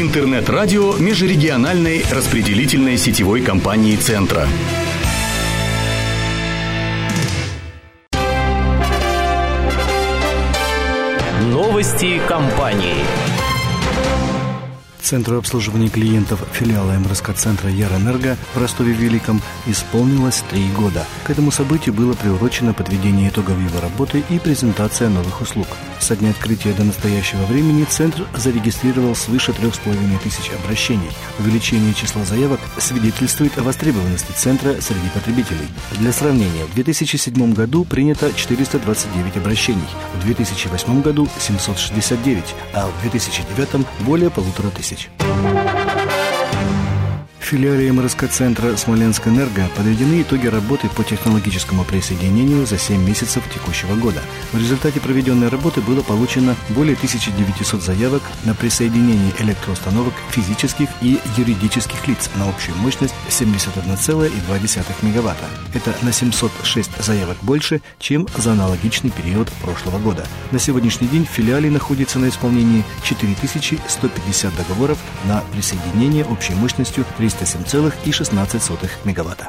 Интернет-радио межрегиональной распределительной сетевой компании «Центра». Новости компании. Центру обслуживания клиентов филиала МРСК-центра Ярэнерго в Ростове-Великом исполнилось 3 года. К этому событию было приурочено подведение итогов его работы и презентация новых услуг. Со дня открытия до настоящего времени Центр зарегистрировал свыше 3500 обращений. Увеличение числа заявок свидетельствует о востребованности Центра среди потребителей. Для сравнения, в 2007 году принято 429 обращений, в 2008 году 769, а в 2009 более 1500. В филиале МРСК-центра Смоленск-Энерго подведены итоги работы по технологическому присоединению за 7 месяцев текущего года. В результате проведенной работы было получено более 1900 заявок на присоединение электроустановок физических и юридических лиц на общую мощность 71,2 МВт. Это на 706 заявок больше, чем за аналогичный период прошлого года. На сегодняшний день в филиале находится на исполнении 4150 договоров на присоединение общей мощностью 307,16 МВт.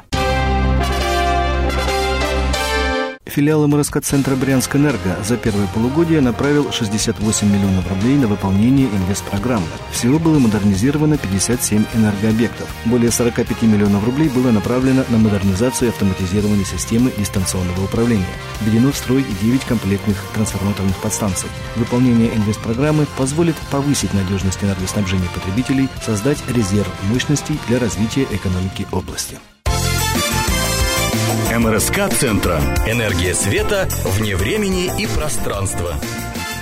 Филиал МРСК-центра Брянск-Энерго за первое полугодие направил 68 миллионов рублей на выполнение инвестпрограммы. Всего было модернизировано 57 энергообъектов. Более 45 миллионов рублей было направлено на модернизацию автоматизированной системы дистанционного управления. Введено в строй 9 комплектных трансформаторных подстанций. Выполнение инвестпрограммы позволит повысить надежность энергоснабжения потребителей, создать резерв мощностей для развития экономики области. МРСК-центра. Энергия света вне времени и пространства.